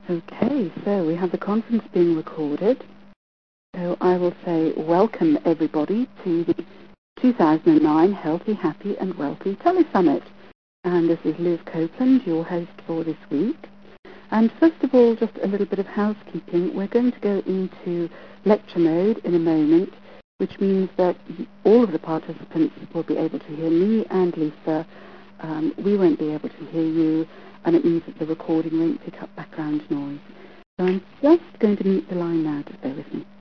Okay, so we have the conference being recorded. So I will say welcome everybody to the 2009 Healthy, Happy and Wealthy Telesummit. And this is Liz Copeland, your host for this week. And first of all, just a little bit of housekeeping. We're going to go into lecture mode in a moment, which means that all of the participants will be able to hear me and Lisa. We won't be able to hear you, and it means that the recording won't pick up background noise. So I'm just going to mute the line now, just bear with me.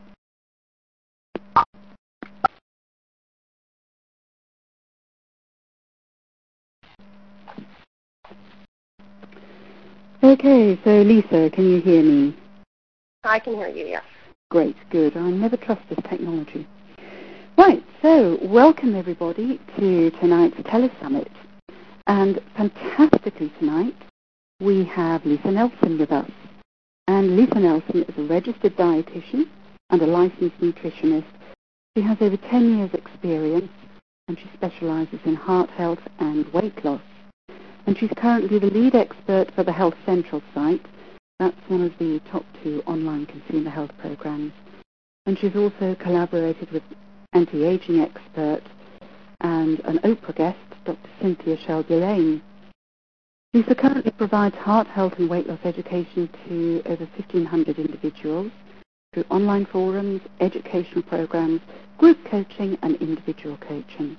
Okay, so Lisa, can you hear me? I can hear you, yes. Great, good. I never trust this technology. Right, so welcome everybody to tonight's Telesummit. And fantastically tonight, we have Lisa Nelson with us. And Lisa Nelson is a registered dietitian and a licensed nutritionist. She has over 10 years' experience, and she specializes in heart health and weight loss. And she's currently the lead expert for the Health Central site. That's one of the top 2 online consumer health programs. And she's also collaborated with anti-aging expert and an Oprah guest, Dr. Cynthia Shelby-Lane. Lisa currently provides heart health and weight loss education to over 1,500 individuals through online forums, educational programs, group coaching and individual coaching.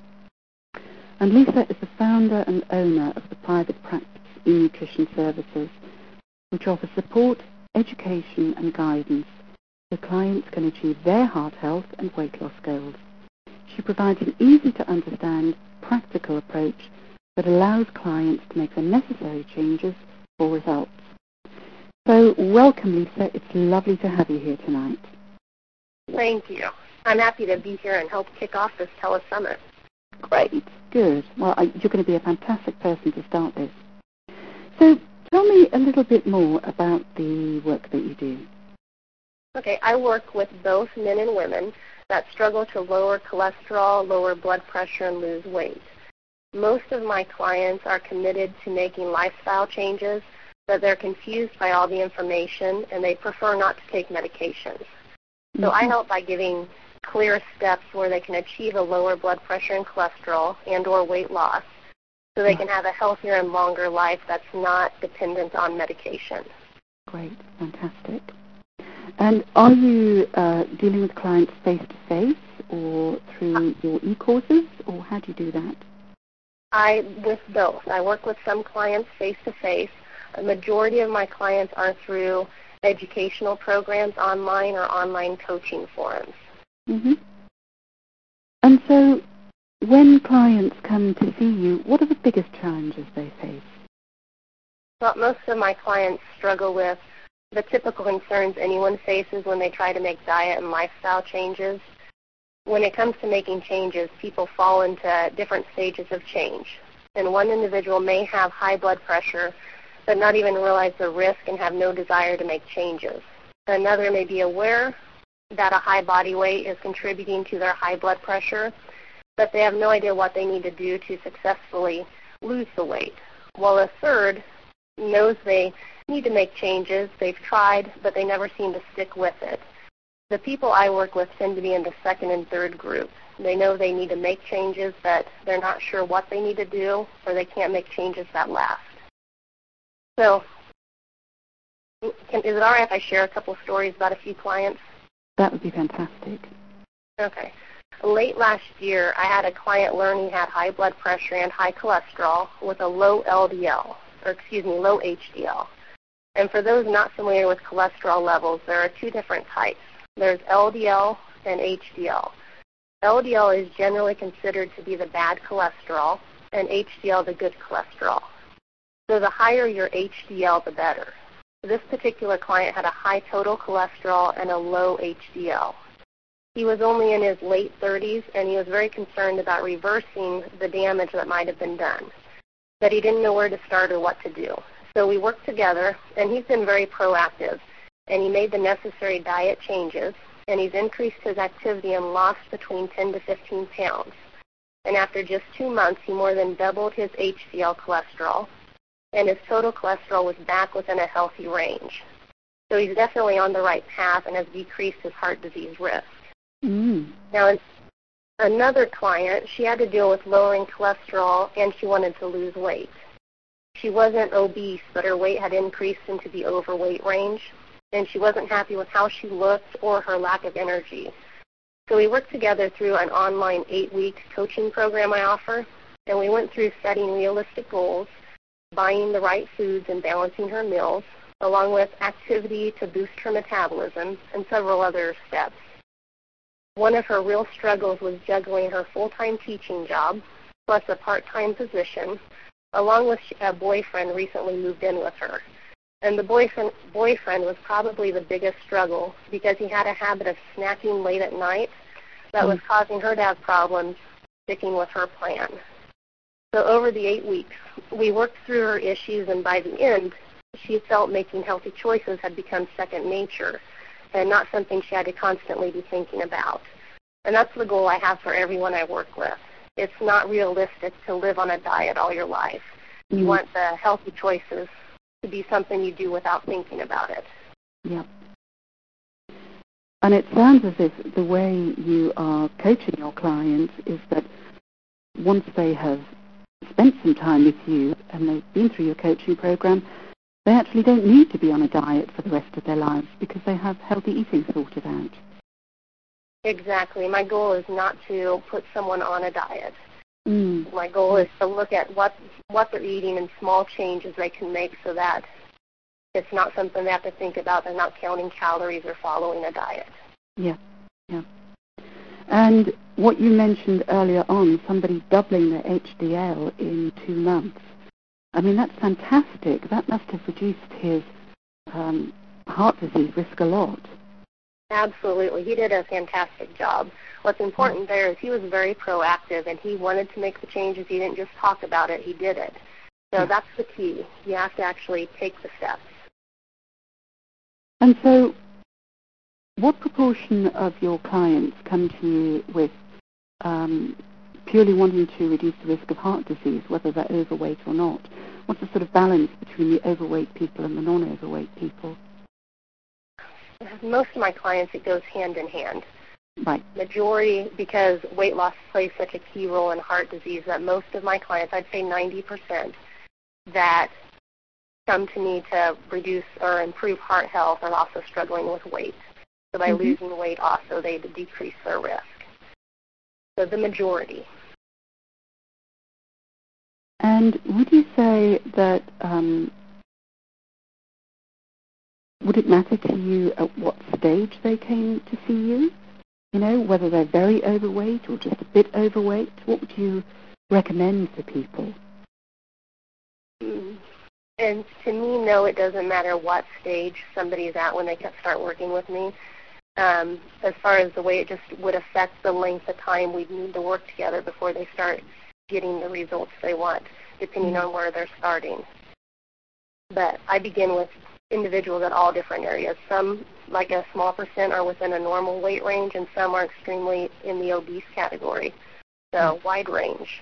And Lisa is the founder and owner of the private practice e-nutrition services, which offers support, education and guidance so clients can achieve their heart health and weight loss goals. She provides an easy-to-understand, practical approach that allows clients to make the necessary changes for results. So welcome, Lisa. It's lovely to have you here tonight. Thank you. I'm happy to be here and help kick off this Telesummit. Great. Good. Well, you're going to be a fantastic person to start this. So tell me a little bit more about the work that you do. Okay, I work with both men and women that struggle to lower cholesterol, lower blood pressure, and lose weight. Most of my clients are committed to making lifestyle changes, but they're confused by all the information, and they prefer not to take medications. So I help by giving clear steps where they can achieve a lower blood pressure and cholesterol and or weight loss so they can have a healthier and longer life that's not dependent on medication. Great. Fantastic. And are you dealing with clients face-to-face or through your e-courses, or how do you do that? With both. I work with some clients face-to-face. A majority of my clients are through educational programs online or online coaching forums. Mm-hmm. And so when clients come to see you, what are the biggest challenges they face? Well, most of my clients struggle with the typical concerns anyone faces when they try to make diet and lifestyle changes. When it comes to making changes, people fall into different stages of change. And one individual may have high blood pressure, but not even realize the risk and have no desire to make changes. Another may be aware that a high body weight is contributing to their high blood pressure, but they have no idea what they need to do to successfully lose the weight. While a third knows they need to make changes, they've tried, but they never seem to stick with it. The people I work with tend to be in the second and third group. They know they need to make changes, but they're not sure what they need to do, or they can't make changes that last. So, is it all right if I share a couple of stories about a few clients? That would be fantastic. Okay. Late last year, I had a client learn he had high blood pressure and high cholesterol with a low low HDL. And for those not familiar with cholesterol levels, there are 2 different types. There's LDL and HDL. LDL is generally considered to be the bad cholesterol, and HDL the good cholesterol. So the higher your HDL, the better. This particular client had a high total cholesterol and a low HDL. He was only in his late 30s, and he was very concerned about reversing the damage that might have been done. But he didn't know where to start or what to do. So we worked together, and he's been very proactive. And he made the necessary diet changes, and he's increased his activity and lost between 10 to 15 pounds. And after just 2 months, he more than doubled his HDL cholesterol, and his total cholesterol was back within a healthy range. So he's definitely on the right path and has decreased his heart disease risk. Now, another client, she had to deal with lowering cholesterol, and she wanted to lose weight. She wasn't obese, but her weight had increased into the overweight range, and she wasn't happy with how she looked or her lack of energy. So we worked together through an online 8-week coaching program I offer, and we went through setting realistic goals, buying the right foods, and balancing her meals, along with activity to boost her metabolism and several other steps. One of her real struggles was juggling her full-time teaching job, plus a part-time position, along with a boyfriend recently moved in with her. And the boyfriend was probably the biggest struggle because he had a habit of snacking late at night that was causing her to have problems sticking with her plan. So over the 8 weeks, we worked through her issues, and by the end, she felt making healthy choices had become second nature and not something she had to constantly be thinking about. And that's the goal I have for everyone I work with. It's not realistic to live on a diet all your life. You want the healthy choices to be something you do without thinking about it. Yep. And it sounds as if the way you are coaching your clients is that once they have spent some time with you and they've been through your coaching program, they actually don't need to be on a diet for the rest of their lives because they have healthy eating sorted out. Exactly. My goal is not to put someone on a diet. My goal is to look at what they're eating and small changes they can make so that it's not something they have to think about. They're not counting calories or following a diet. Yeah. And what you mentioned earlier on, somebody doubling their HDL in 2 months, I mean, that's fantastic. That must have reduced his heart disease risk a lot. Absolutely. He did a fantastic job. What's important there is he was very proactive, and he wanted to make the changes. He didn't just talk about it. He did it. So that's the key. You have to actually take the steps. And so what proportion of your clients come to you with purely wanting to reduce the risk of heart disease, whether they're overweight or not? What's the sort of balance between the overweight people and the non-overweight people? Most of my clients, it goes hand in hand. Right. Majority, because weight loss plays such a key role in heart disease, that most of my clients, I'd say 90%, that come to me to reduce or improve heart health are also struggling with weight. So by losing weight also, they decrease their risk. So the majority. And would you say that, would it matter to you at what stage they came to see you? You know, whether they're very overweight or just a bit overweight? What would you recommend for people? And to me, no, it doesn't matter what stage somebody's at when they start working with me. As far as the way it just would affect the length of time we'd need to work together before they start getting the results they want, depending on where they're starting. But I begin with individuals at all different areas. Some, like a small percent, are within a normal weight range, and some are extremely in the obese category. So wide range.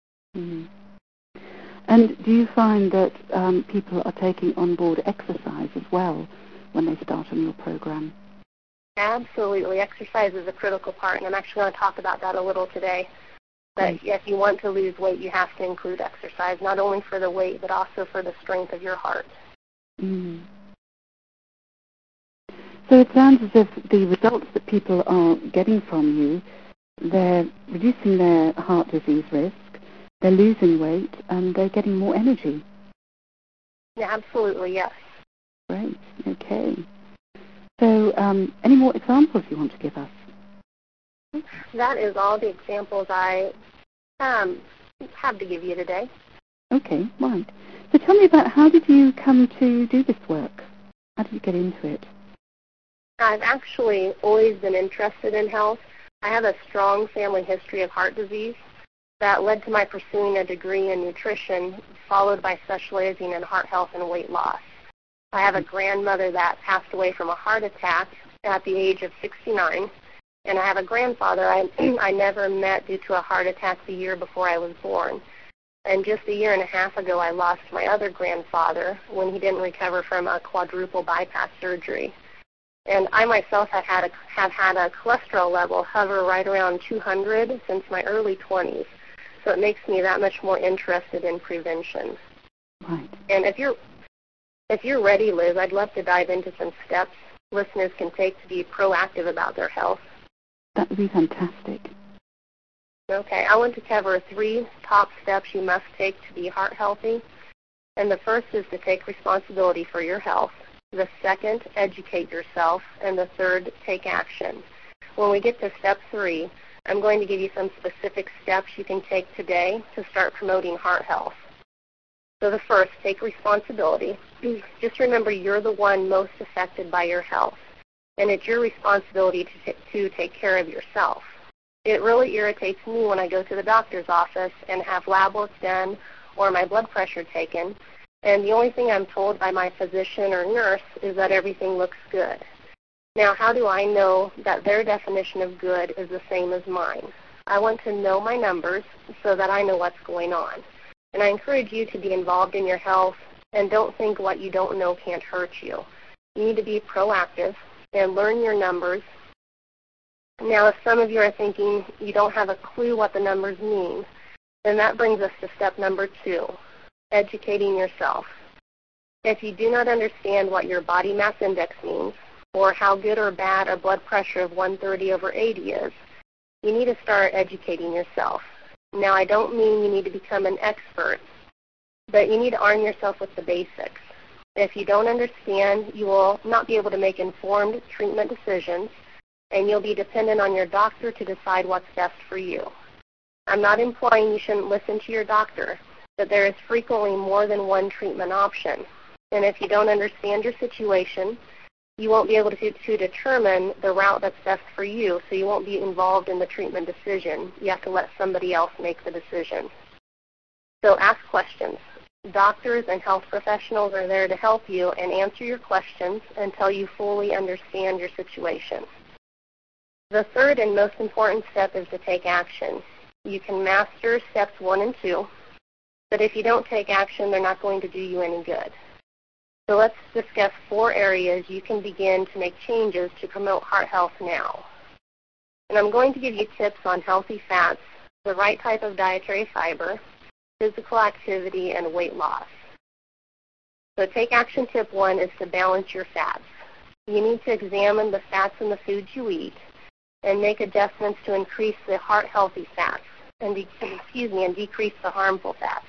And do you find that people are taking on board exercise as well when they start on your program? Absolutely. Exercise is a critical part, and I'm actually going to talk about that a little today. But if you want to lose weight, you have to include exercise, not only for the weight, but also for the strength of your heart. So it sounds as if the results that people are getting from you, they're reducing their heart disease risk, they're losing weight, and they're getting more energy. Yeah, absolutely, yes. Great, okay. So any more examples you want to give us? That is all the examples I have to give you today. Okay, right. So tell me about, how did you come to do this work? How did you get into it? I've actually always been interested in health. I have a strong family history of heart disease that led to my pursuing a degree in nutrition, followed by specializing in heart health and weight loss. I have a grandmother that passed away from a heart attack at the age of 69, and I have a grandfather I never met due to a heart attack the year before I was born. And just a year and a half ago, I lost my other grandfather when he didn't recover from a quadruple bypass surgery. And I myself have had a cholesterol level hover right around 200 since my early 20s. So it makes me that much more interested in prevention. Right. And if you're ready, Liz, I'd love to dive into some steps listeners can take to be proactive about their health. That would be fantastic. Okay, I want to cover 3 top steps you must take to be heart healthy. And the first is to take responsibility for your health. The second, educate yourself. And the third, take action. When we get to step 3, I'm going to give you some specific steps you can take today to start promoting heart health. So the first, take responsibility. Just remember you're the one most affected by your health, and it's your responsibility to take care of yourself. It really irritates me when I go to the doctor's office and have lab work done or my blood pressure taken, and the only thing I'm told by my physician or nurse is that everything looks good. Now, how do I know that their definition of good is the same as mine? I want to know my numbers so that I know what's going on. And I encourage you to be involved in your health and don't think what you don't know can't hurt you. You need to be proactive and learn your numbers. Now, if some of you are thinking you don't have a clue what the numbers mean, then that brings us to step number 2, educating yourself. If you do not understand what your body mass index means or how good or bad a blood pressure of 130/80 is, you need to start educating yourself. Now, I don't mean you need to become an expert, but you need to arm yourself with the basics. If you don't understand, you will not be able to make informed treatment decisions, and you'll be dependent on your doctor to decide what's best for you. I'm not implying you shouldn't listen to your doctor, but there is frequently more than one treatment option. And if you don't understand your situation, you won't be able to determine the route that's best for you, so you won't be involved in the treatment decision. You have to let somebody else make the decision. So ask questions. Doctors and health professionals are there to help you and answer your questions until you fully understand your situation. The third and most important step is to take action. You can master steps 1 and 2, but if you don't take action, they're not going to do you any good. So let's discuss 4 areas you can begin to make changes to promote heart health now. And I'm going to give you tips on healthy fats, the right type of dietary fiber, physical activity, and weight loss. So take action tip 1 is to balance your fats. You need to examine the fats in the foods you eat and make adjustments to increase the heart healthy fats and decrease the harmful fats.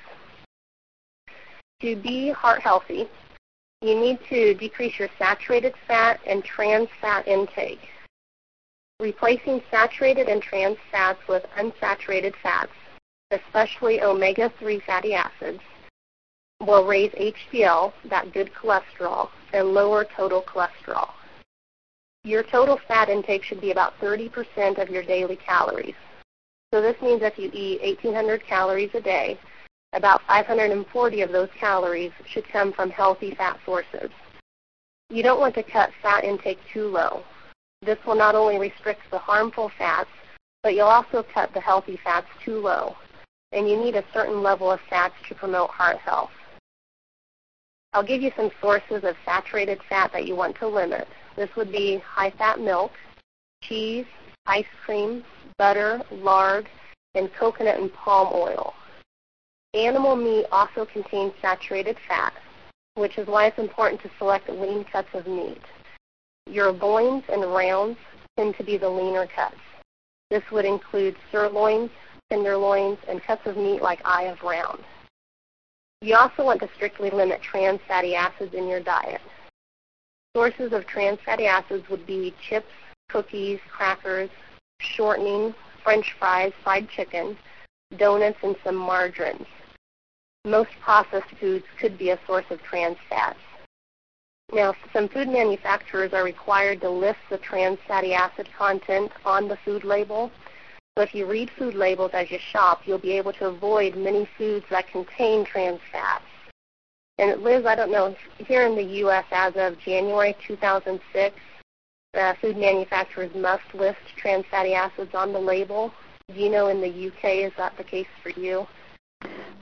To be heart healthy, you need to decrease your saturated fat and trans fat intake. Replacing saturated and trans fats with unsaturated fats, especially omega-3 fatty acids, will raise HDL, that good cholesterol, and lower total cholesterol. Your total fat intake should be about 30% of your daily calories. So this means if you eat 1,800 calories a day, about 540 of those calories should come from healthy fat sources. You don't want to cut fat intake too low. This will not only restrict the harmful fats, but you'll also cut the healthy fats too low. And you need a certain level of fats to promote heart health. I'll give you some sources of saturated fat that you want to limit. This would be high-fat milk, cheese, ice cream, butter, lard, and coconut and palm oil. Animal meat also contains saturated fat, which is why it's important to select lean cuts of meat. Your loins and rounds tend to be the leaner cuts. This would include sirloins, tenderloins, and cuts of meat like eye of round. You also want to strictly limit trans fatty acids in your diet. Sources of trans fatty acids would be chips, cookies, crackers, shortening, French fries, fried chicken, donuts, and some margarines. Most processed foods could be a source of trans fats. Now, some food manufacturers are required to list the trans fatty acid content on the food label. So if you read food labels as you shop, you'll be able to avoid many foods that contain trans fats. And Liz, I don't know, here in the U.S. as of January 2006, food manufacturers must list trans fatty acids on the label. Do you know in the UK, is that the case for you?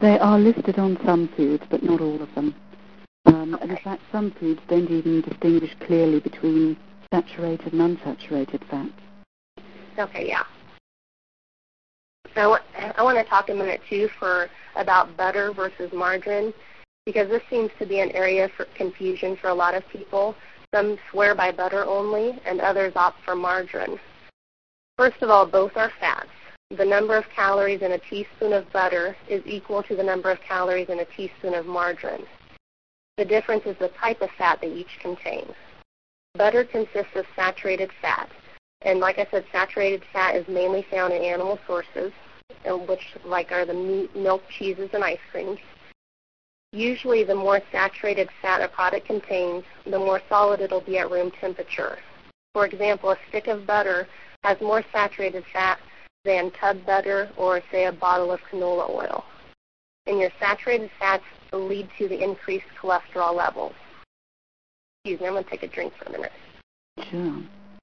They are listed on some foods, but not all of them. And in fact, some foods don't even distinguish clearly between saturated and unsaturated fats. Okay, yeah. So I want to talk a minute, too, about butter versus margarine, because this seems to be an area for confusion for a lot of people. Some swear by butter only, and others opt for margarine. First of all, both are fats. The number of calories in a teaspoon of butter is equal to the number of calories in a teaspoon of margarine. The difference is the type of fat they each contain. Butter consists of saturated fat, and like I said, saturated fat is mainly found in animal sources, which are the meat, milk, cheeses, and ice creams. Usually, the more saturated fat a product contains, the more solid it'll be at room temperature. For example, a stick of butter has more saturated fat than tub butter or, say, a bottle of canola oil. And your saturated fats lead to the increased cholesterol levels. Excuse me, I'm going to take a drink for a minute. Sure.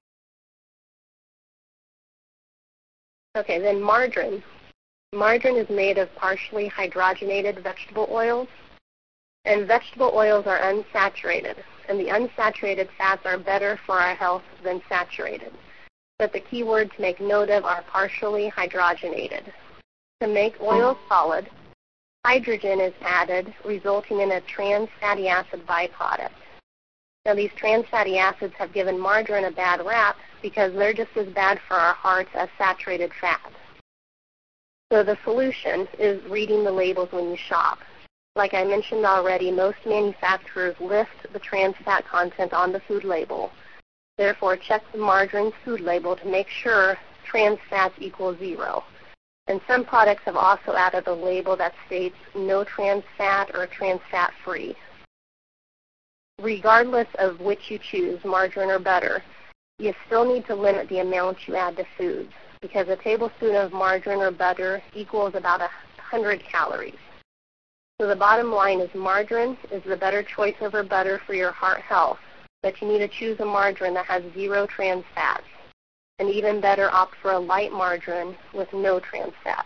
Okay, then margarine. Margarine is made of partially hydrogenated vegetable oils, and vegetable oils are unsaturated, and the unsaturated fats are better for our health than saturated. But the key word to make note of are partially hydrogenated. To make oil solid, hydrogen is added, resulting in a trans fatty acid byproduct. Now, these trans fatty acids have given margarine a bad rap because they're just as bad for our hearts as saturated fat. So the solution is reading the labels when you shop. Like I mentioned already, most manufacturers list the trans fat content on the food label. Therefore, check the margarine's food label to make sure trans fats equal 0. And some products have also added a label that states no trans fat or trans fat free. Regardless of which you choose, margarine or butter, you still need to limit the amount you add to foods, because a tablespoon of margarine or butter equals about 100 calories. So the bottom line is margarine is the better choice over butter for your heart health, but you need to choose a margarine that has 0 trans fats. And even better, opt for a light margarine with no trans fats.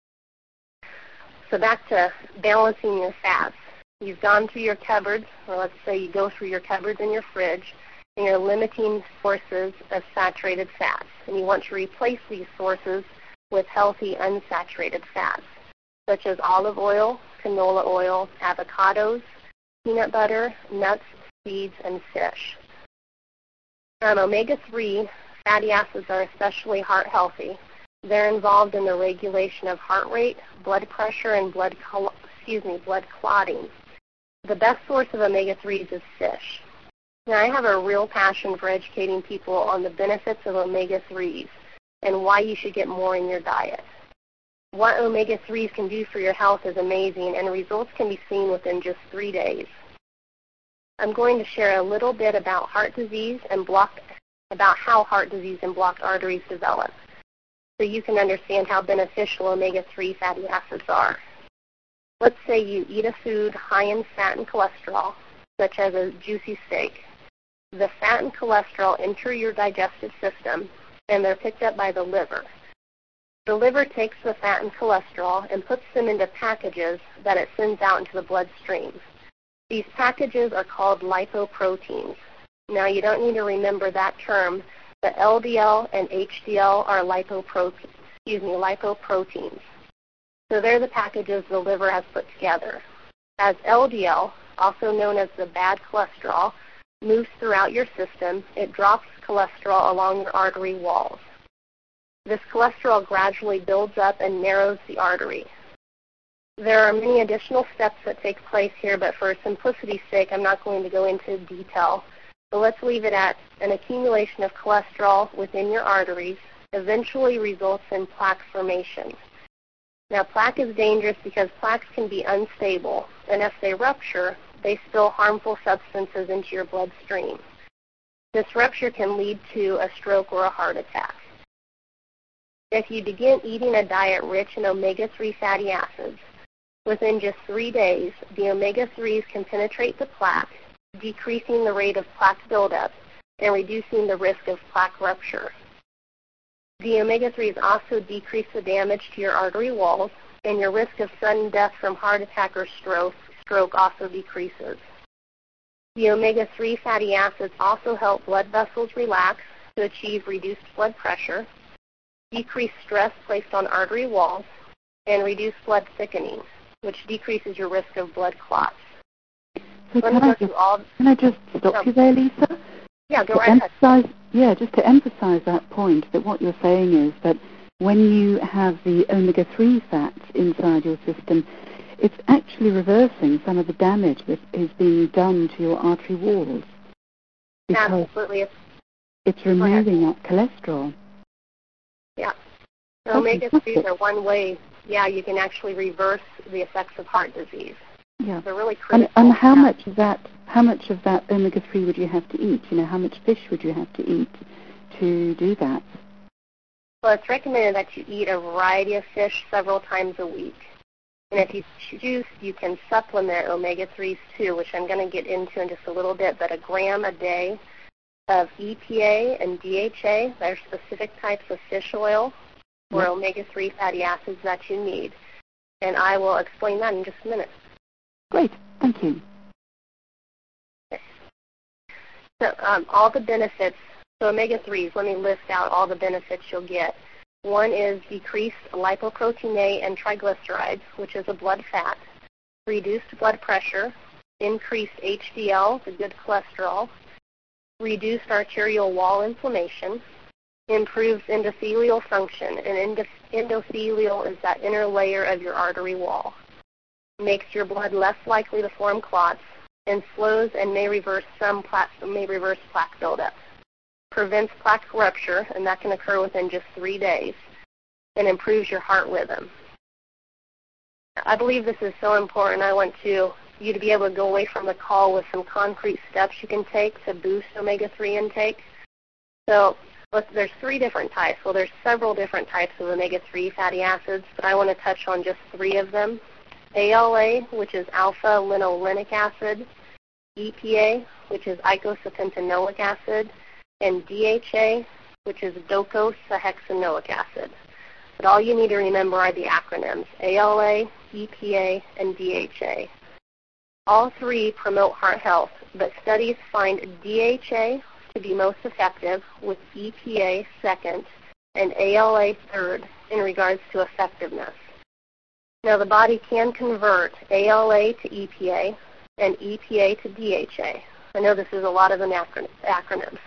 So back to balancing your fats. You've gone through your cupboards, or let's say you go through your cupboards in your fridge, and you're limiting sources of saturated fats. And you want to replace these sources with healthy unsaturated fats, such as olive oil, canola oil, avocados, peanut butter, nuts, seeds, and fish. Omega-3 fatty acids are especially heart healthy. They're involved in the regulation of heart rate, blood pressure, and blood clotting. The best source of omega-3s is fish. Now, I have a real passion for educating people on the benefits of omega-3s and why you should get more in your diet. What omega-3s can do for your health is amazing, and results can be seen within just 3 days. I'm going to share a little bit about heart disease and how heart disease and blocked arteries develop, so you can understand how beneficial omega-3 fatty acids are. Let's say you eat a food high in fat and cholesterol, such as a juicy steak. The fat and cholesterol enter your digestive system, and they're picked up by the liver. The liver takes the fat and cholesterol and puts them into packages that it sends out into the bloodstream. These packages are called lipoproteins. Now, you don't need to remember that term, but LDL and HDL are lipoproteins. So they're the packages the liver has put together. As LDL, also known as the bad cholesterol, moves throughout your system, it drops cholesterol along your artery walls. This cholesterol gradually builds up and narrows the artery. There are many additional steps that take place here, but for simplicity's sake, I'm not going to go into detail. So let's leave it at an accumulation of cholesterol within your arteries eventually results in plaque formation. Now, plaque is dangerous because plaques can be unstable, and if they rupture, they spill harmful substances into your bloodstream. This rupture can lead to a stroke or a heart attack. If you begin eating a diet rich in omega-3 fatty acids, within just 3 days, the omega-3s can penetrate the plaque, decreasing the rate of plaque buildup and reducing the risk of plaque rupture. The omega-3s also decrease the damage to your artery walls and your risk of sudden death from heart attack or stroke also decreases. The omega-3 fatty acids also help blood vessels relax to achieve reduced blood pressure, decrease stress placed on artery walls, and reduce blood thickening, which decreases your risk of blood clots. So can I just stop you there, Lisa? Yeah, go right ahead. Just to emphasize that point, that what you're saying is that when you have the omega-3 fats inside your system, it's actually reversing some of the damage that is being done to your artery walls. Because absolutely. It's removing that cholesterol. Yeah. So omega-3s are one way, you can actually reverse the effects of heart disease. Yeah. They're really critical. And how much of that omega-3 would you have to eat? How much fish would you have to eat to do that? Well, it's recommended that you eat a variety of fish several times a week. And if you choose, you can supplement omega-3s too, which I'm going to get into in just a little bit, but a gram a day of EPA and DHA. They're specific types of fish oil or omega-3 fatty acids that you need. And I will explain that in just a minute. Great. Thank you. Okay. So all the benefits, so omega-3s, let me list out all the benefits you'll get. One is decreased lipoprotein A and triglycerides, which is a blood fat, reduced blood pressure, increased HDL, the good cholesterol, reduced arterial wall inflammation, improves endothelial function, and endothelial is that inner layer of your artery wall, makes your blood less likely to form clots, and slows and may reverse plaque buildup. Prevents plaque rupture, and that can occur within just 3 days, and improves your heart rhythm. I believe this is so important. I want you to be able to go away from the call with some concrete steps you can take to boost omega-3 intake. So there's 3 different types. Well, there's several different types of omega-3 fatty acids, but I want to touch on just 3 of them. ALA, which is alpha-linolenic acid, EPA, which is eicosapentaenoic acid, and DHA, which is docosahexaenoic acid. But all you need to remember are the acronyms, ALA, EPA, and DHA. All 3 promote heart health, but studies find DHA to be most effective, with EPA second, and ALA third in regards to effectiveness. Now, the body can convert ALA to EPA and EPA to DHA. I know this is a lot of acronyms.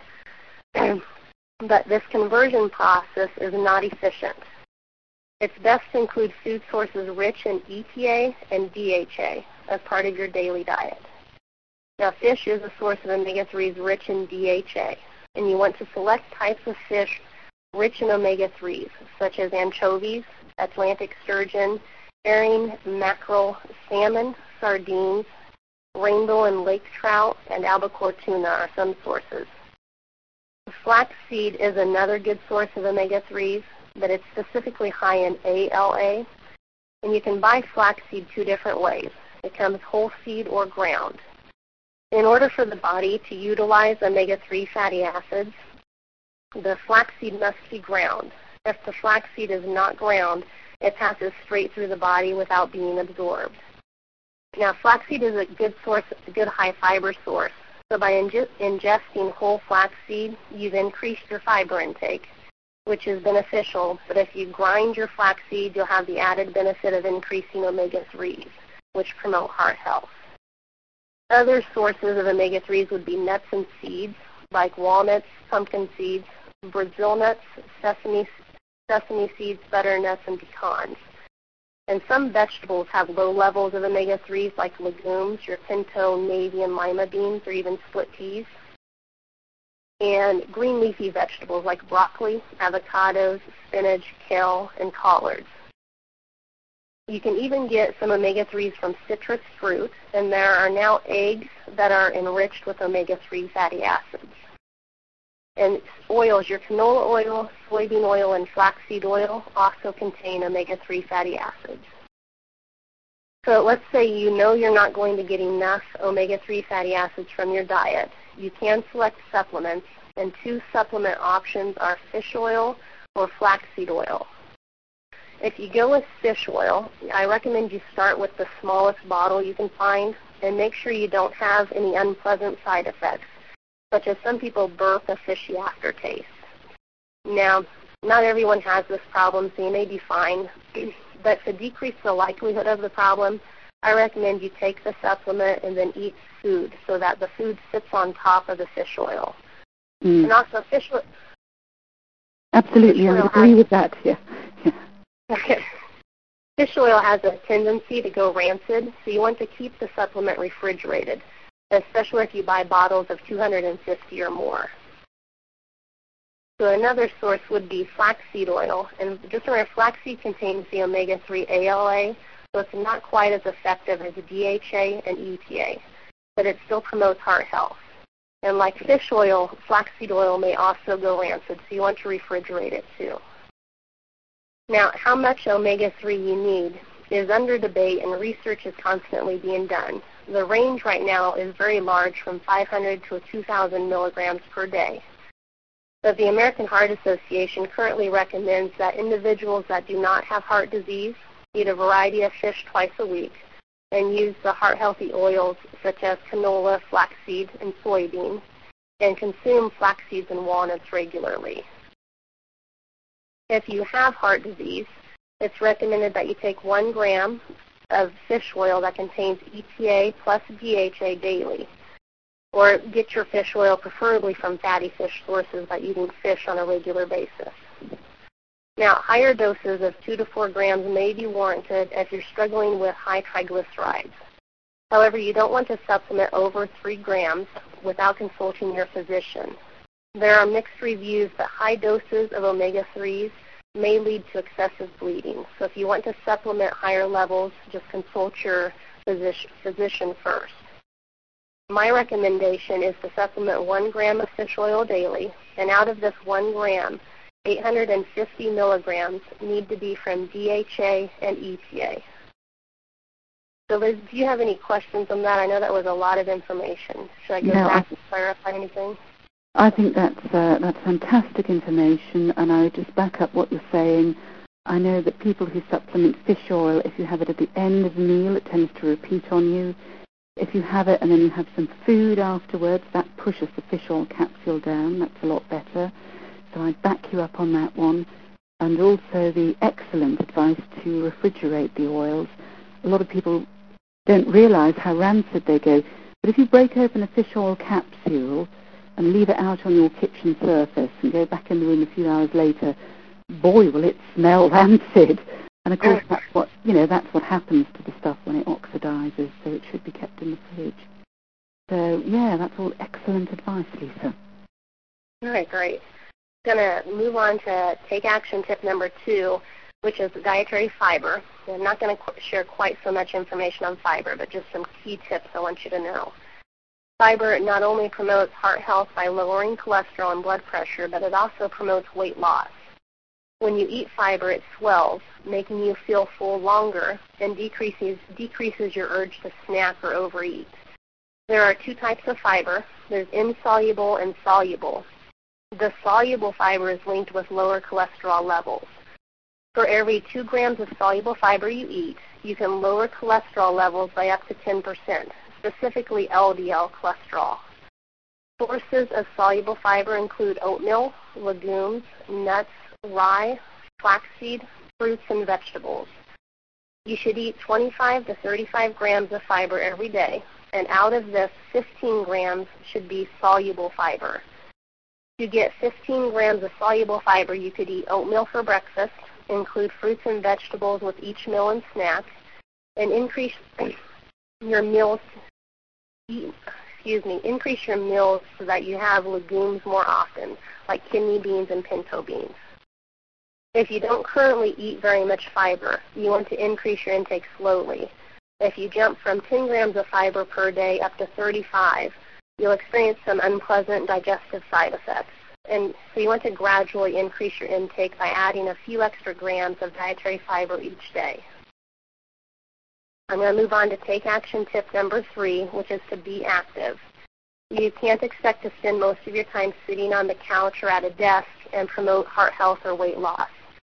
But this conversion process is not efficient. It's best to include food sources rich in EPA and DHA as part of your daily diet. Now, fish is a source of omega-3s rich in DHA, and you want to select types of fish rich in omega-3s, such as anchovies, Atlantic sturgeon, herring, mackerel, salmon, sardines, rainbow and lake trout, and albacore tuna are some sources. Flaxseed is another good source of omega-3s, but it's specifically high in ALA, and you can buy flaxseed 2 different ways. It comes whole seed or ground. In order for the body to utilize omega-3 fatty acids, the flaxseed must be ground. If the flaxseed is not ground, it passes straight through the body without being absorbed. Now, flaxseed is a good high fiber source. So by ingesting whole flaxseed, you've increased your fiber intake, which is beneficial. But if you grind your flaxseed, you'll have the added benefit of increasing omega-3s, which promote heart health. Other sources of omega-3s would be nuts and seeds, like walnuts, pumpkin seeds, Brazil nuts, sesame seeds, butternuts, and pecans. And some vegetables have low levels of omega-3s, like legumes, your pinto, navy, and lima beans, or even split peas. And green leafy vegetables like broccoli, avocados, spinach, kale, and collards. You can even get some omega-3s from citrus fruit, and there are now eggs that are enriched with omega-3 fatty acids. And oils, your canola oil, soybean oil, and flaxseed oil also contain omega-3 fatty acids. So let's say you know you're not going to get enough omega-3 fatty acids from your diet. You can select supplements, and 2 supplement options are fish oil or flaxseed oil. if you go with fish oil, I recommend you start with the smallest bottle you can find and make sure you don't have any unpleasant side effects, such as some people burp a fishy aftertaste. Now, not everyone has this problem, so you may be fine, but to decrease the likelihood of the problem, I recommend you take the supplement and then eat food so that the food sits on top of the fish oil. And also fish oil. Absolutely, I agree with that. Yeah. Okay. Fish oil has a tendency to go rancid, so you want to keep the supplement refrigerated, especially if you buy bottles of 250 or more. So another source would be flaxseed oil. And just remember, flaxseed contains the omega-3 ALA, so it's not quite as effective as DHA and EPA, but it still promotes heart health. And like fish oil, flaxseed oil may also go rancid, so you want to refrigerate it too. Now, how much omega-3 you need is under debate, and research is constantly being done. The range right now is very large, from 500 to 2,000 milligrams per day. But the American Heart Association currently recommends that individuals that do not have heart disease eat a variety of fish twice a week and use the heart-healthy oils such as canola, flaxseed, and soybean, and consume flax seeds and walnuts regularly. If you have heart disease, it's recommended that you take 1 gram of fish oil that contains EPA plus DHA daily, or get your fish oil preferably from fatty fish sources by eating fish on a regular basis. Now, higher doses of 2 to 4 grams may be warranted if you're struggling with high triglycerides. However, you don't want to supplement over 3 grams without consulting your physician. There are mixed reviews that high doses of omega-3s may lead to excessive bleeding. So if you want to supplement higher levels, just consult your physician first. My recommendation is to supplement 1 gram of fish oil daily, and out of this 1 gram, 850 milligrams need to be from DHA and EPA. So Liz, do you have any questions on that? I know that was a lot of information. Should I go back and clarify anything? I think that's fantastic information, and I would just back up what you're saying. I know that people who supplement fish oil, if you have it at the end of the meal, it tends to repeat on you. If you have it and then you have some food afterwards, that pushes the fish oil capsule down. That's a lot better. So I'd back you up on that one. And also the excellent advice to refrigerate the oils. A lot of people don't realize how rancid they go. But if you break open a fish oil capsule and leave it out on your kitchen surface and go back in the room a few hours later, boy, will it smell rancid. And of course, that's what happens to the stuff when it oxidizes, so it should be kept in the fridge. So, yeah, that's all excellent advice, Lisa. All right, great. I'm going to move on to take action tip number 2, which is dietary fiber. I'm not going to share quite so much information on fiber, but just some key tips I want you to know. Fiber not only promotes heart health by lowering cholesterol and blood pressure, but it also promotes weight loss. When you eat fiber, it swells, making you feel full longer, and decreases your urge to snack or overeat. There are 2 types of fiber. There's insoluble and soluble. The soluble fiber is linked with lower cholesterol levels. For every 2 grams of soluble fiber you eat, you can lower cholesterol levels by up to 10%, specifically LDL cholesterol. Sources of soluble fiber include oatmeal, legumes, nuts, rye, flaxseed, fruits, and vegetables. You should eat 25 to 35 grams of fiber every day, and out of this, 15 grams should be soluble fiber. To get 15 grams of soluble fiber, you could eat oatmeal for breakfast, include fruits and vegetables with each meal and snack, and increase your meals so that you have legumes more often, like kidney beans and pinto beans. If you don't currently eat very much fiber, you want to increase your intake slowly. If you jump from 10 grams of fiber per day up to 35, you'll experience some unpleasant digestive side effects. And so you want to gradually increase your intake by adding a few extra grams of dietary fiber each day. I'm going to move on to take action tip number 3, which is to be active. You can't expect to spend most of your time sitting on the couch or at a desk and promote heart health or weight loss.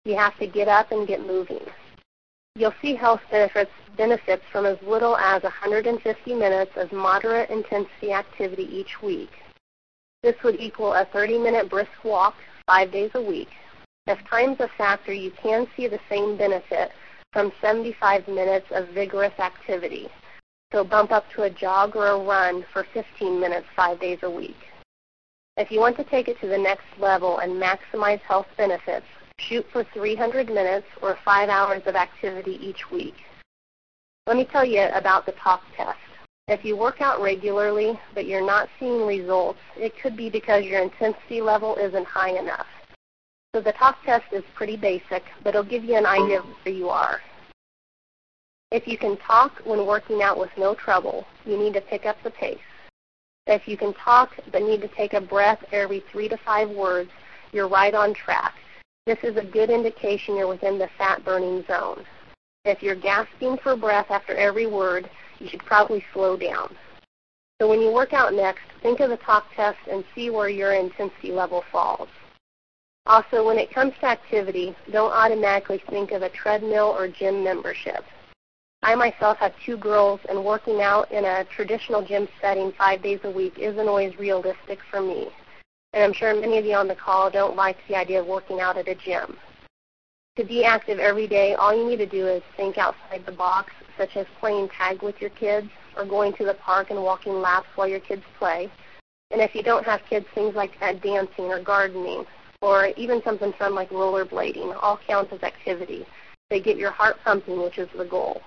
You have to get up and get moving. You'll see health benefits from as little as 150 minutes of moderate intensity activity each week. This would equal a 30-minute brisk walk 5 days a week. If time's a factor, you can see the same benefit from 75 minutes of vigorous activity. So bump up to a jog or a run for 15 minutes 5 days a week. If you want to take it to the next level and maximize health benefits, shoot for 300 minutes or 5 hours of activity each week. Let me tell you about the talk test. If you work out regularly but you're not seeing results, it could be because your intensity level isn't high enough. So the talk test is pretty basic, but it'll give you an idea of where you are. If you can talk when working out with no trouble, you need to pick up the pace. If you can talk but need to take a breath every 3 to 5 words, you're right on track. This is a good indication you're within the fat-burning zone. If you're gasping for breath after every word, you should probably slow down. So when you work out next, think of the talk test and see where your intensity level falls. Also, when it comes to activity, don't automatically think of a treadmill or gym membership. I myself have 2 girls, and working out in a traditional gym setting 5 days a week isn't always realistic for me. And I'm sure many of you on the call don't like the idea of working out at a gym. To be active every day, all you need to do is think outside the box, such as playing tag with your kids or going to the park and walking laps while your kids play. And if you don't have kids, things like dancing or gardening or even something fun like rollerblading all count as activity. They get your heart pumping, which is the goal.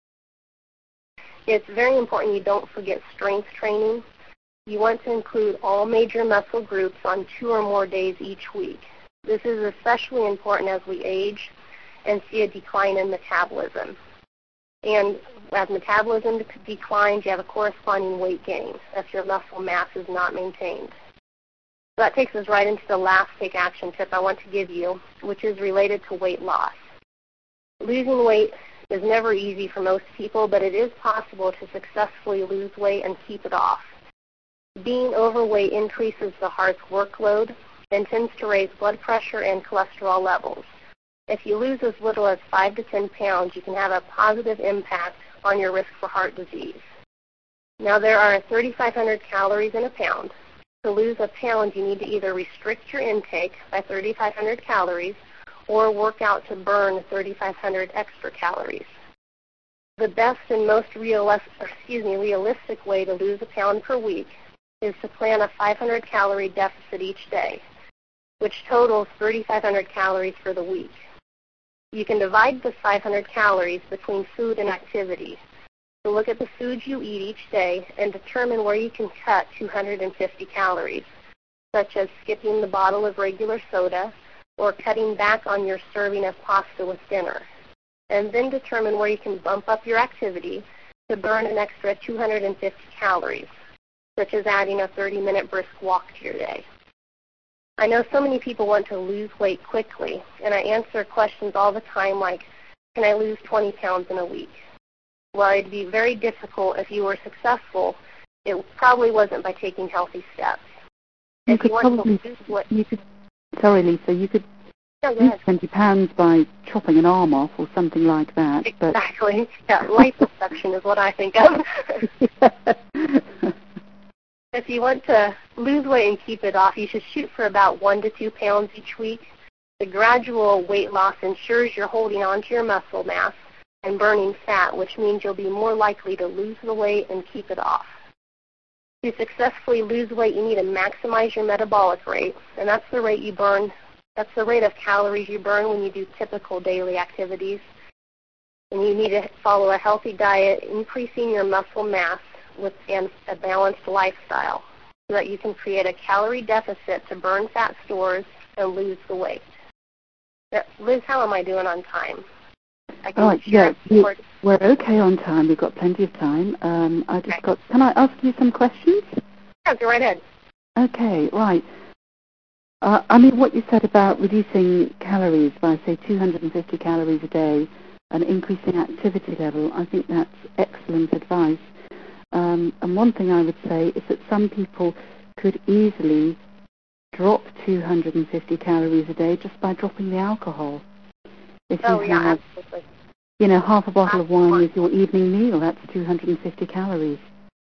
It's very important you don't forget strength training. You want to include all major muscle groups on 2 or more days each week. This is especially important as we age and see a decline in metabolism. And as metabolism declines, you have a corresponding weight gain if your muscle mass is not maintained. So that takes us right into the last take action tip I want to give you, which is related to weight loss. Losing weight is never easy for most people, but it is possible to successfully lose weight and keep it off. Being overweight increases the heart's workload and tends to raise blood pressure and cholesterol levels. If you lose as little as 5 to 10 pounds, you can have a positive impact on your risk for heart disease. Now, there are 3,500 calories in a pound. To lose a pound, you need to either restrict your intake by 3,500 calories or work out to burn 3,500 extra calories. The best and most realistic way to lose a pound per week is to plan a 500-calorie deficit each day, which totals 3,500 calories for the week. You can divide the 500 calories between food and activity. So look at the foods you eat each day and determine where you can cut 250 calories, such as skipping the bottle of regular soda or cutting back on your serving of pasta with dinner. And then determine where you can bump up your activity to burn an extra 250 calories, such as adding a 30-minute brisk walk to your day. I know so many people want to lose weight quickly, and I answer questions all the time like, can I lose 20 pounds in a week? Well, it'd be very difficult if you were successful. It probably wasn't by taking healthy steps. Sorry, Lisa, you could lose 20 pounds by chopping an arm off or something like that. Exactly. Yeah, liposuction is what I think of. If you want to lose weight and keep it off, you should shoot for about 1 to 2 pounds each week. The gradual weight loss ensures you're holding on to your muscle mass and burning fat, which means you'll be more likely to lose the weight and keep it off. To successfully lose weight, you need to maximize your metabolic rate, and that's the rate you burn. That's the rate of calories you burn when you do typical daily activities. And you need to follow a healthy diet, increasing your muscle mass and a balanced lifestyle so that you can create a calorie deficit to burn fat stores and lose the weight. Liz, how am I doing on time? We're okay on time. We've got plenty of time. Can I ask you some questions? Yeah, go right ahead. Okay, right. What you said about reducing calories by, say, 250 calories a day and increasing activity level, I think that's excellent advice. And one thing I would say is that some people could easily drop 250 calories a day just by dropping the alcohol. If Oh, you yeah, have, absolutely. half a bottle of wine with your evening meal, that's 250 calories.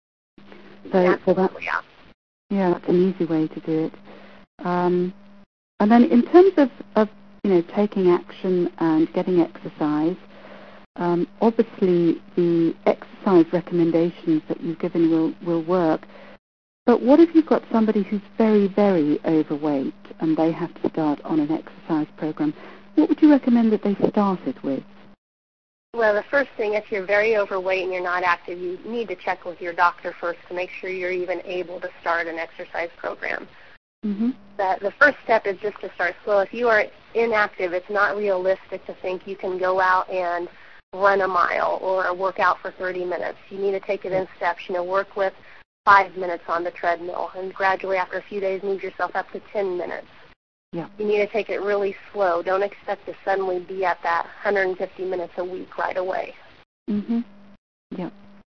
So that's an easy way to do it. And then in terms of taking action and getting exercise, obviously the exercise recommendations that you've given will work. But what if you've got somebody who's very, very overweight and they have to start on an exercise program? What would you recommend that they started with? Well, the first thing, if you're very overweight and you're not active, you need to check with your doctor first to make sure you're even able to start an exercise program. Mm-hmm. The first step is just to start slow. If you are inactive, it's not realistic to think you can go out and run a mile or work out for 30 minutes. You need to take it in steps. Work with 5 minutes on the treadmill, and gradually after a few days move yourself up to 10 minutes. Yeah. You need to take it really slow. Don't expect to suddenly be at that 150 minutes a week right away. Mm-hmm. Yeah.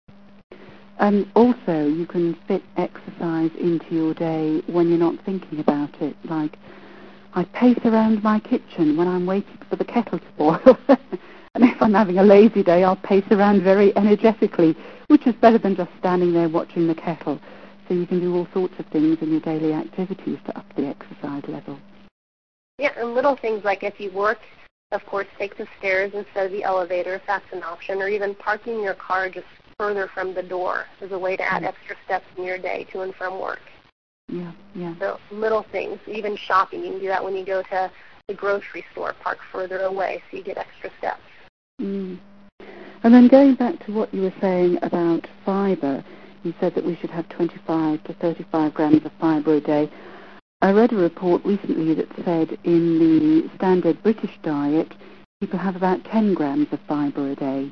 And also, you can fit exercise into your day when you're not thinking about it. Like, I pace around my kitchen when I'm waiting for the kettle to boil. And if I'm having a lazy day, I'll pace around very energetically, which is better than just standing there watching the kettle. So you can do all sorts of things in your daily activities to up the exercise level. Yeah, and little things like if you work, of course, take the stairs instead of the elevator if that's an option, or even parking your car just further from the door is a way to add extra steps in your day to and from work. Yeah, yeah. So little things, even shopping, you can do that when you go to the grocery store, park further away so you get extra steps. Mm. And then going back to what you were saying about fiber, you said that we should have 25 to 35 grams of fiber a day. I read a report recently that said in the standard British diet, people have about 10 grams of fiber a day.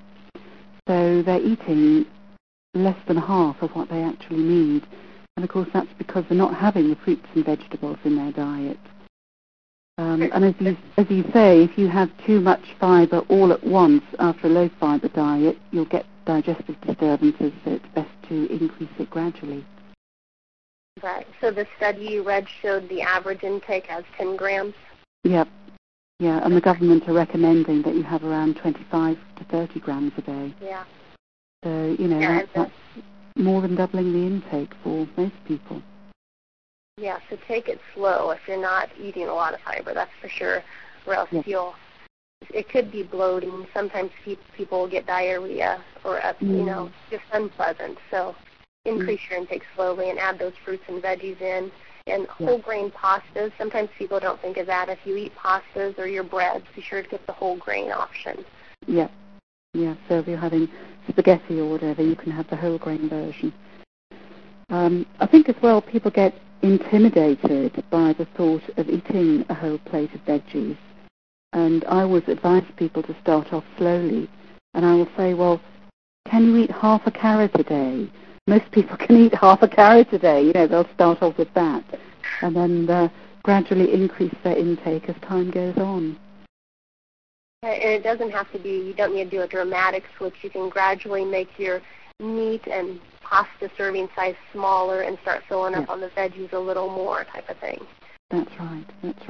So they're eating less than half of what they actually need. And of course that's because they're not having the fruits and vegetables in their diet. And as you say, if you have too much fiber all at once after a low fiber diet, you'll get digestive disturbances, so it's best to increase it gradually. Right. So the study you read showed the average intake as 10 grams? Yep. Yeah, and the government are recommending that you have around 25 to 30 grams a day. Yeah. So, that's more than doubling the intake for most people. Yeah, so take it slow if you're not eating a lot of fiber, that's for sure, or else it could be bloating. Sometimes people will get diarrhea or, just unpleasant. So increase your intake slowly and add those fruits and veggies in. And whole grain pastas, sometimes people don't think of that. If you eat pastas or your breads, be sure to get the whole grain option. Yeah. Yeah, so if you're having spaghetti or whatever, you can have the whole grain version. I think as well people get intimidated by the thought of eating a whole plate of veggies. And I always advise people to start off slowly. And I will say, well, can you eat half a carrot a day? Most people can eat half a carrot a day. They'll start off with that. And then gradually increase their intake as time goes on. And it doesn't have to be, you don't need to do a dramatic switch. You can gradually make your meat and pasta serving size smaller and start filling up on the veggies a little more type of thing. That's right.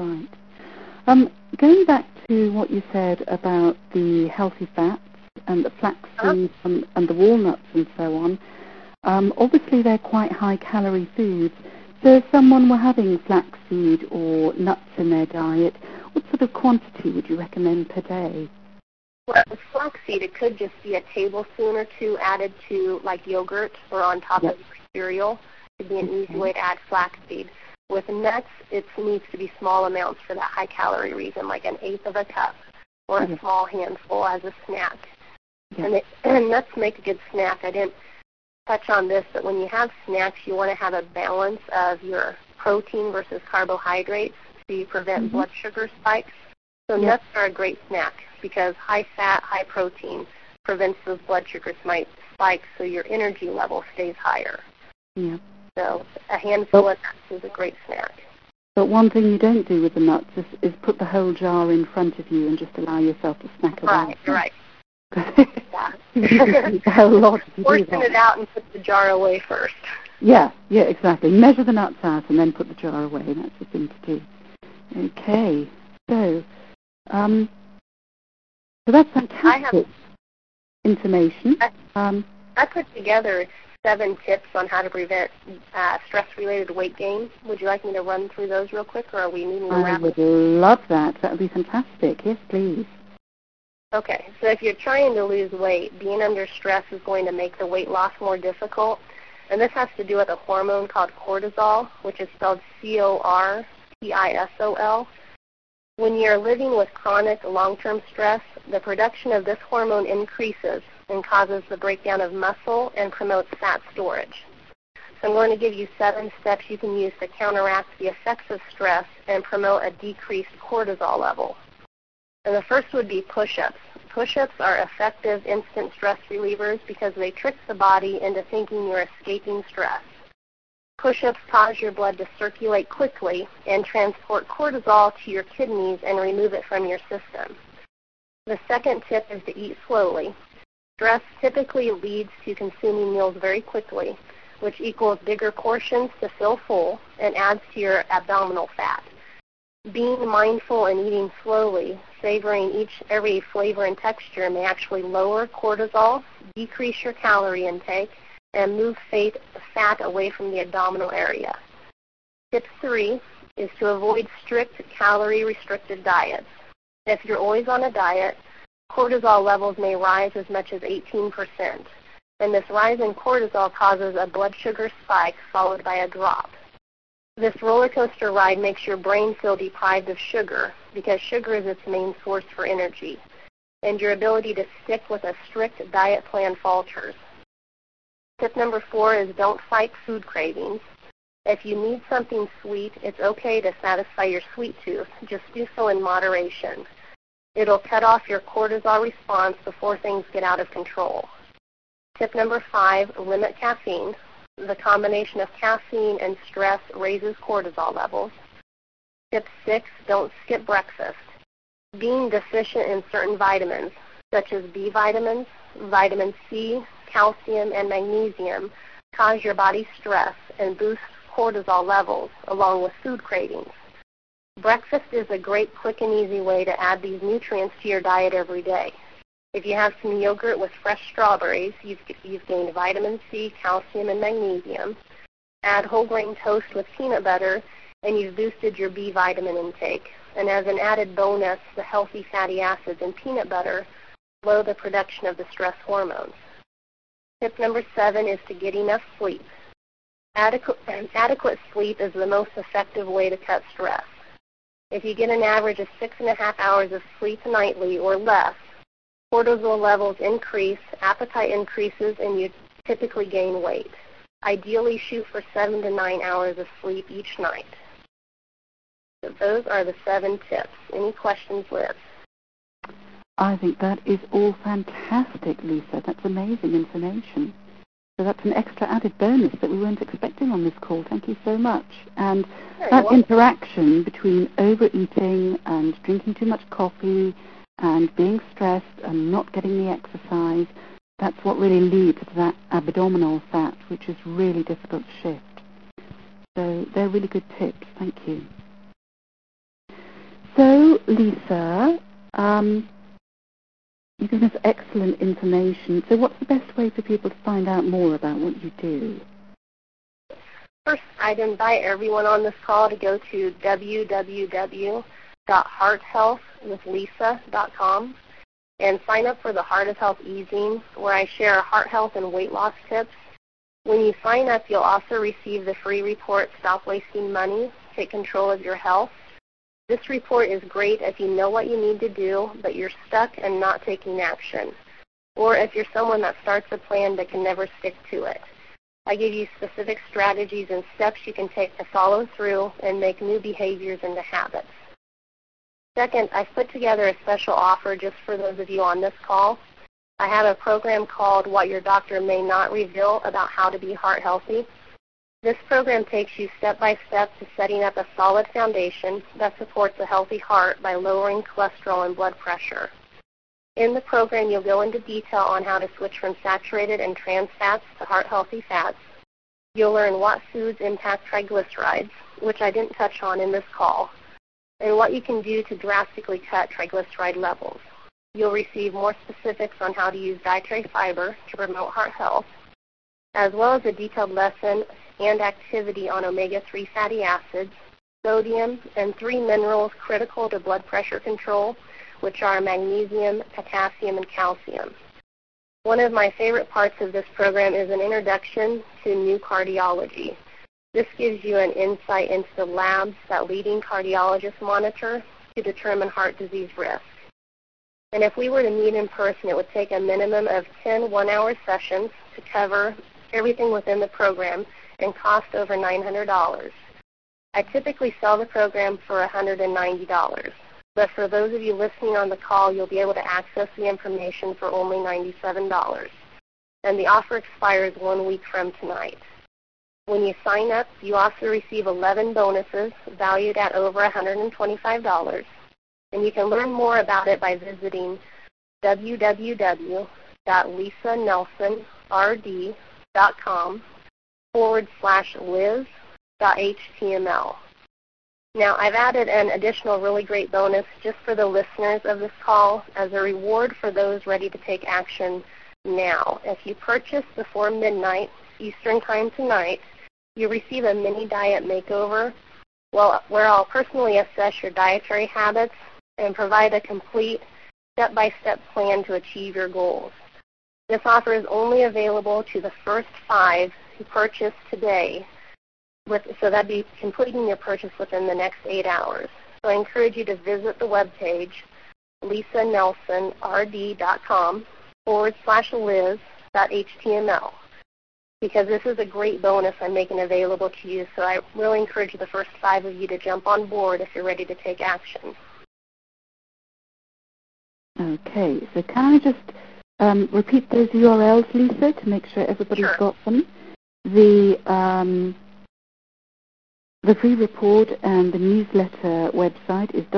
Going back to what you said about the healthy fats and the flaxseed and the walnuts and so on, obviously they're quite high-calorie foods. So if someone were having flaxseed or nuts in their diet, what sort of quantity would you recommend per day? Well, with flaxseed, it could just be a tablespoon or two added to, like, yogurt or on top of your cereal. It would be an easy way to add flaxseed. With nuts, it needs to be small amounts for that high-calorie reason, like 1/8 of a cup or a small handful as a snack. And nuts make a good snack. I didn't touch on this, but when you have snacks, you want to have a balance of your protein versus carbohydrates so you prevent blood sugar spikes. So nuts are a great snack because high fat, high protein prevents those blood sugar spikes so your energy level stays higher. Yeah. So a handful of nuts is a great snack. But one thing you don't do with the nuts is put the whole jar in front of you and just allow yourself to snack away. Right. A whole lot if you do that. Portion it out and put the jar away first. Yeah, exactly. Measure the nuts out and then put the jar away. That's the thing to do. Okay. So, So that's fantastic information. I put together 7 tips on how to prevent stress-related weight gain. Would you like me to run through those real quick, or are we needing to wrap? I would love that. That would be fantastic. Yes, please. Okay, so if you're trying to lose weight, being under stress is going to make the weight loss more difficult. And this has to do with a hormone called cortisol, which is spelled C-O-R-T-I-S-O-L. When you're living with chronic long-term stress, the production of this hormone increases and causes the breakdown of muscle and promotes fat storage. So I'm going to give you 7 steps you can use to counteract the effects of stress and promote a decreased cortisol level. And the first would be push-ups. Push-ups are effective instant stress relievers because they trick the body into thinking you're escaping stress. Push-ups cause your blood to circulate quickly and transport cortisol to your kidneys and remove it from your system. The second tip is to eat slowly. Stress typically leads to consuming meals very quickly, which equals bigger portions to fill full and adds to your abdominal fat. Being mindful and eating slowly, savoring every flavor and texture may actually lower cortisol, decrease your calorie intake, and move fat away from the abdominal area. Tip 3 is to avoid strict calorie-restricted diets. If you're always on a diet, cortisol levels may rise as much as 18%. And this rise in cortisol causes a blood sugar spike followed by a drop. This roller coaster ride makes your brain feel deprived of sugar because sugar is its main source for energy, and your ability to stick with a strict diet plan falters. Tip number 4 is don't fight food cravings. If you need something sweet, it's okay to satisfy your sweet tooth. Just do so in moderation. It'll cut off your cortisol response before things get out of control. Tip number 5, limit caffeine. The combination of caffeine and stress raises cortisol levels. Tip 6, don't skip breakfast. Being deficient in certain vitamins, such as B vitamins, vitamin C, calcium, and magnesium, cause your body stress and boost cortisol levels, along with food cravings. Breakfast is a great, quick, and easy way to add these nutrients to your diet every day. If you have some yogurt with fresh strawberries, you've gained vitamin C, calcium, and magnesium. Add whole grain toast with peanut butter, and you've boosted your B vitamin intake. And as an added bonus, the healthy fatty acids in peanut butter slow the production of the stress hormones. Tip number 7 is to get enough sleep. Adequate sleep is the most effective way to cut stress. If you get an average of 6.5 hours of sleep nightly or less, cortisol levels increase, appetite increases, and you typically gain weight. Ideally, shoot for 7 to 9 hours of sleep each night. So those are the 7 tips. Any questions, Liz? I think that is all fantastic, Lisa. That's amazing information. So that's an extra added bonus that we weren't expecting on this call. Thank you so much. And that interaction between overeating and drinking too much coffee and being stressed and not getting the exercise, that's what really leads to that abdominal fat, which is really difficult to shift. So they're really good tips. Thank you. So, Lisa, you've given us excellent information. So what's the best way for people to find out more about what you do? First, I'd invite everyone on this call to go to www.hearthealthwithlisa.com and sign up for the Heart of Health e-zine, where I share heart health and weight loss tips. When you sign up, you'll also receive the free report, Stop Wasting Money, Take Control of Your Health. This report is great if you know what you need to do, but you're stuck and not taking action, or if you're someone that starts a plan but can never stick to it. I give you specific strategies and steps you can take to follow through and make new behaviors into habits. Second, I've put together a special offer just for those of you on this call. I have a program called What Your Doctor May Not Reveal about how to be heart healthy. This program takes you step by step to setting up a solid foundation that supports a healthy heart by lowering cholesterol and blood pressure. In the program, you'll go into detail on how to switch from saturated and trans fats to heart-healthy fats. You'll learn what foods impact triglycerides, which I didn't touch on in this call, and what you can do to drastically cut triglyceride levels. You'll receive more specifics on how to use dietary fiber to promote heart health, as well as a detailed lesson and activity on omega-3 fatty acids, sodium, and 3 minerals critical to blood pressure control, which are magnesium, potassium, and calcium. One of my favorite parts of this program is an introduction to new cardiology. This gives you an insight into the labs that leading cardiologists monitor to determine heart disease risk. And if we were to meet in person, it would take a minimum of 10 one-hour sessions to cover everything within the program and cost over $900. I typically sell the program for $190. But for those of you listening on the call, you'll be able to access the information for only $97. And the offer expires 1 week from tonight. When you sign up, you also receive 11 bonuses valued at over $125. And you can learn more about it by visiting www.lisanelson.rd.com/liz.html. Now, I've added an additional really great bonus just for the listeners of this call as a reward for those ready to take action now. If you purchase before midnight Eastern Time tonight, you receive a mini diet makeover where I'll personally assess your dietary habits and provide a complete step-by-step plan to achieve your goals. This offer is only available to the first 5 who purchase today, so that'd be completing your purchase within the next 8 hours. So I encourage you to visit the webpage, lisanelson.rd.com/liz.html, because this is a great bonus I'm making available to you. So I really encourage the first 5 of you to jump on board if you're ready to take action. Okay, so can I just repeat those URLs, Lisa, to make sure everybody's got them? The free report and the newsletter website is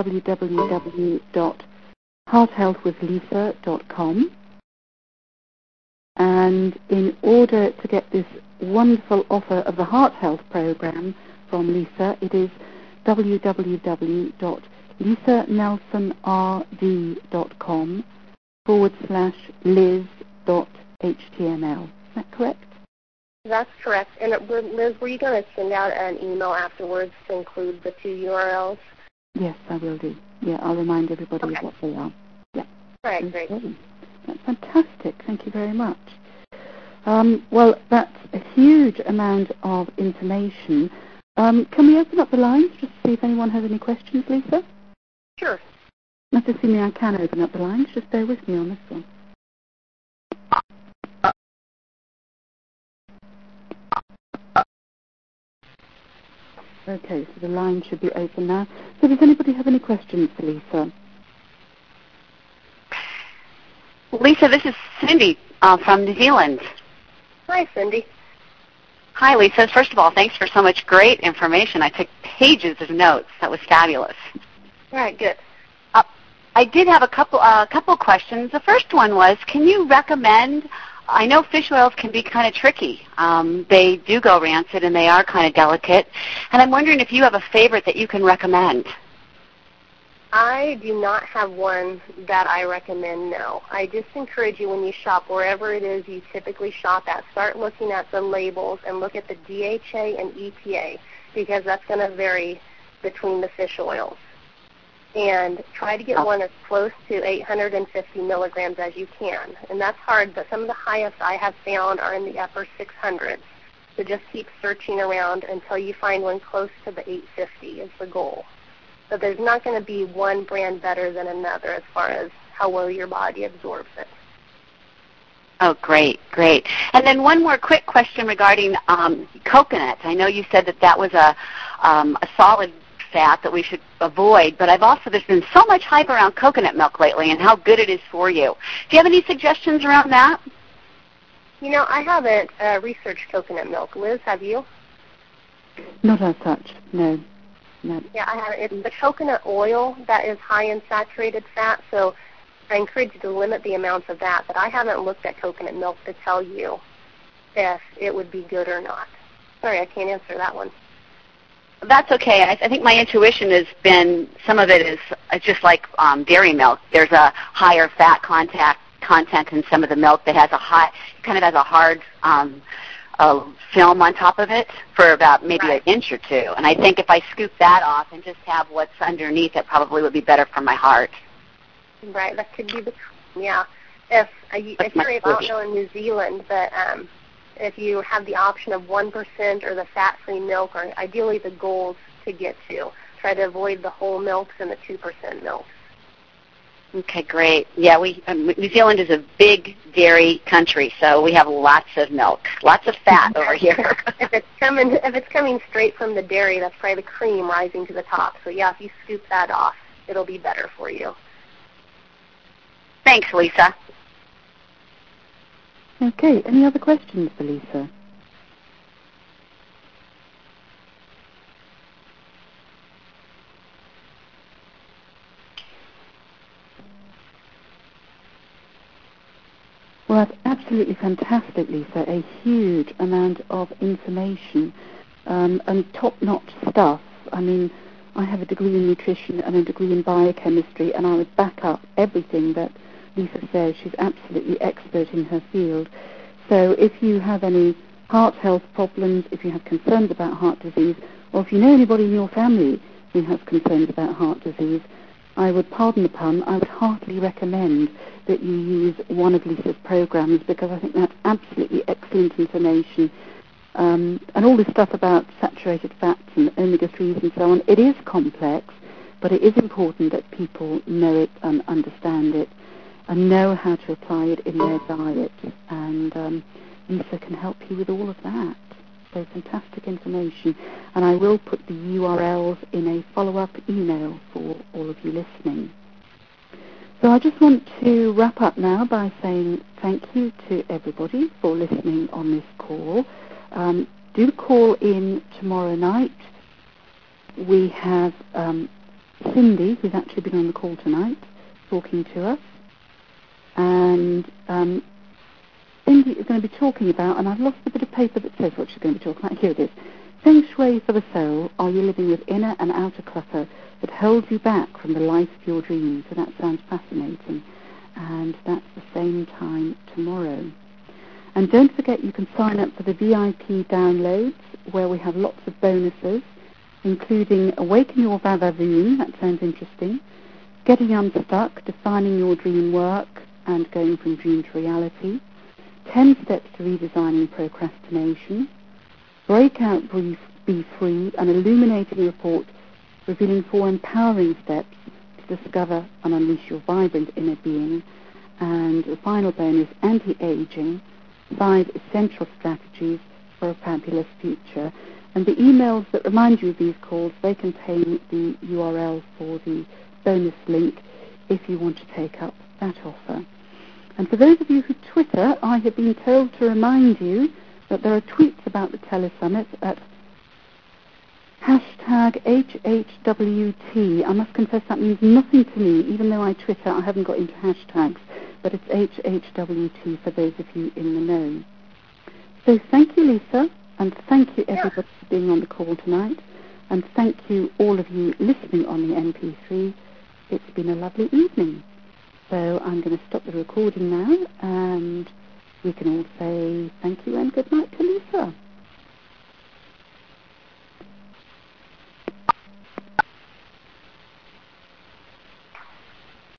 www.hearthealthwithlisa.com. And in order to get this wonderful offer of the Heart Health Program from Lisa, it is www.lisanelson.rd.com/liz.html. Is that correct? That's correct. And Liz, were you going to send out an email afterwards to include the 2 URLs? Yes, I will do. Yeah, I'll remind everybody of what they are. Yeah. All right, great. That's fantastic. Thank you very much. Well, that's a huge amount of information. Can we open up the lines just to see if anyone has any questions, Lisa? Sure. Not assuming I can open up the lines. Just bear with me on this one. Okay, so the line should be open now. So does anybody have any questions for Lisa? Lisa, this is Cindy from New Zealand. Hi, Cindy. Hi, Lisa. First of all, thanks for so much great information. I took pages of notes. That was fabulous. All right, good. I did have a couple questions. The first one was, can you recommend, I know fish oils can be kind of tricky. They do go rancid and they are kind of delicate. And I'm wondering if you have a favorite that you can recommend. I do not have one that I recommend, no. I just encourage you when you shop, wherever it is you typically shop at, start looking at the labels and look at the DHA and EPA, because that's going to vary between the fish oils. And try to get one as close to 850 milligrams as you can. And that's hard, but some of the highest I have found are in the upper 600s. So just keep searching around until you find one close to the 850 is the goal. So there's not going to be one brand better than another as far as how well your body absorbs it. Oh, great, great. And then one more quick question regarding coconut. I know you said that was a solid fat that we should avoid, but there's been so much hype around coconut milk lately and how good it is for you. Do you have any suggestions around that? You know, I haven't researched coconut milk. Liz, have you? Not as such, no. Yeah, I haven't. It's the coconut oil that is high in saturated fat, so I encourage you to limit the amounts of that, but I haven't looked at coconut milk to tell you if it would be good or not. Sorry, I can't answer that one. that's okay. I think my intuition has been some of it is just like dairy milk. There's a higher fat content in some of the milk that has a hard film on top of it for about maybe an inch or two. And I think if I scoop that off and just have what's underneath, it probably would be better for my heart. Right, that could be yeah. If you're able, I don't know in New Zealand, but if you have the option of 1% or the fat-free milk, or ideally the goals to get to, try to avoid the whole milks and the 2% milks. Okay, great. Yeah, New Zealand is a big dairy country, so we have lots of milk, lots of fat over here. If it's coming straight from the dairy, that's probably the cream rising to the top. So yeah, if you scoop that off, it'll be better for you. Thanks, Lisa. Okay, any other questions for Lisa? Well, that's absolutely fantastic, Lisa. A huge amount of information and top-notch stuff. I mean, I have a degree in nutrition and a degree in biochemistry, and I would back up everything that Lisa says. She's absolutely expert in her field. So if you have any heart health problems, if you have concerns about heart disease, or if you know anybody in your family who has concerns about heart disease, I would, pardon the pun, I would heartily recommend that you use one of Lisa's programs, because I think that's absolutely excellent information. And all this stuff about saturated fats and omega-3s and so on, it is complex, but it is important that people know it and understand it and know how to apply it in their diet. And Lisa can help you with all of that. So fantastic information. And I will put the URLs in a follow-up email for all of you listening. So I just want to wrap up now by saying thank you to everybody for listening on this call. Do call in tomorrow night. We have Cindy, who's actually been on the call tonight, talking to us. And Cindy is going to be talking about, and I've lost a bit of paper that says what she's going to be talking about. Here it is. Feng Shui for the soul. Are you living with inner and outer clutter that holds you back from the life of your dreams? So that sounds fascinating. And that's the same time tomorrow. And don't forget, you can sign up for the VIP downloads, where we have lots of bonuses, including Awaken Your Vavavoom, that sounds interesting, Getting Unstuck, Defining Your Dream Work, and Going from Dream to Reality, 10 Steps to Redesigning Procrastination, Breakout Be Free, an illuminating report revealing 4 empowering steps to discover and unleash your vibrant inner being, and the final bonus, Anti-Aging, 5 essential strategies for a fabulous future. And the emails that remind you of these calls, they contain the URL for the bonus link if you want to take up that offer. And for those of you who Twitter, I have been told to remind you that there are tweets about the Telesummit at #HHWT. I must confess that means nothing to me. Even though I Twitter, I haven't got into hashtags. But it's HHWT for those of you in the know. So thank you, Lisa, and thank you, everybody, for being on the call tonight. And thank you, all of you listening on the MP3. It's been a lovely evening. So I'm going to stop the recording now, and we can all say thank you and good night to Lisa.